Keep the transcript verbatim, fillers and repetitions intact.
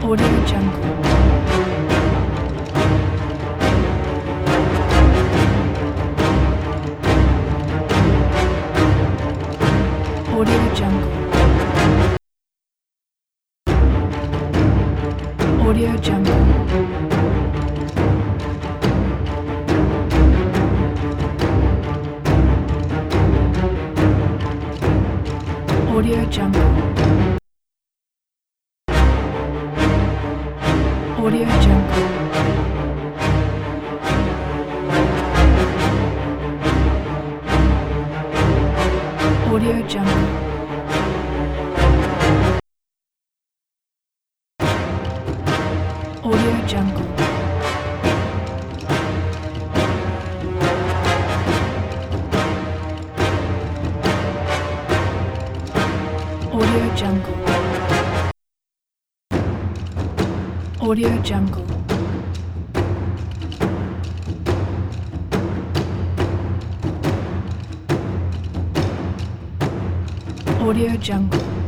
Audio Jungle. Audio Jungle. Audio Jungle. Audio Jungle. Audio Jungle. Audio Jungle. Audio Jungle. Audio Jungle. Audio Jungle. Audio Jungle.